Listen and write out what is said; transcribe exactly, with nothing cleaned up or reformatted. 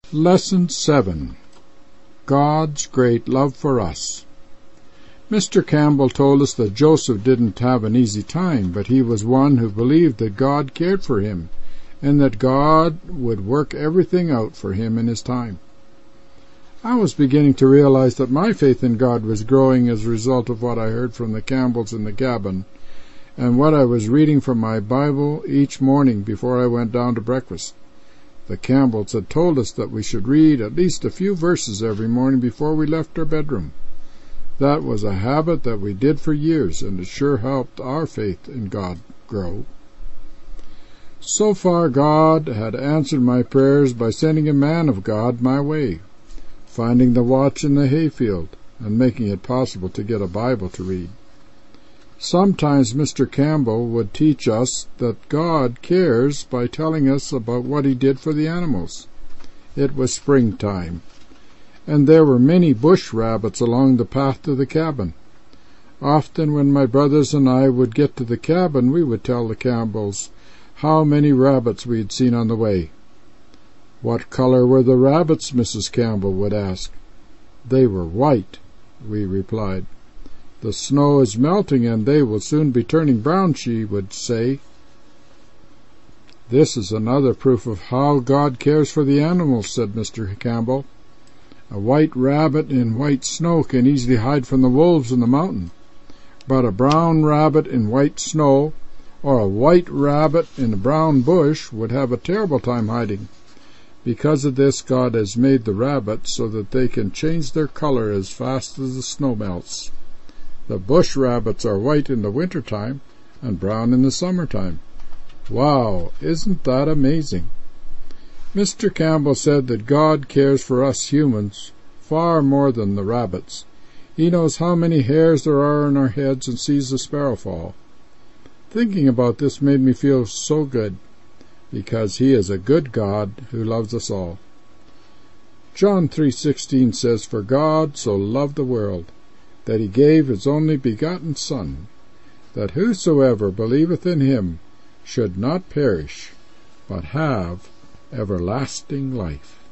Lesson seven. God's Great Love for Us. Mister Campbell told us that Joseph didn't have an easy time, but he was one who believed that God cared for him, and that God would work everything out for him in his time. I was beginning to realize that my faith in God was growing as a result of what I heard from the Campbells in the cabin, and what I was reading from my Bible each morning before I went down to breakfast. The Campbells had told us that we should read at least a few verses every morning before we left our bedroom. That was a habit that we did for years, and it sure helped our faith in God grow. So far, God had answered my prayers by sending a man of God my way, finding the watch in the hayfield, and making it possible to get a Bible to read. Sometimes Mister Campbell would teach us that God cares by telling us about what he did for the animals. It was springtime, and there were many bush rabbits along the path to the cabin. Often when my brothers and I would get to the cabin, we would tell the Campbells how many rabbits we had seen on the way. "What color were the rabbits?" Missus Campbell would ask. "They were white," we replied. "The snow is melting, and they will soon be turning brown," she would say. "This is another proof of how God cares for the animals," said Mister Campbell. "A white rabbit in white snow can easily hide from the wolves in the mountain, but a brown rabbit in white snow, or a white rabbit in a brown bush, would have a terrible time hiding. Because of this, God has made the rabbits so that they can change their color as fast as the snow melts. The bush rabbits are white in the winter time and brown in the summertime." Wow, isn't that amazing? Mister Campbell said that God cares for us humans far more than the rabbits. He knows how many hairs there are on our heads and sees the sparrow fall. Thinking about this made me feel so good, because he is a good God who loves us all. John three sixteen says, "For God so loved the world, that he gave his only begotten Son, that whosoever believeth in him should not perish, but have everlasting life."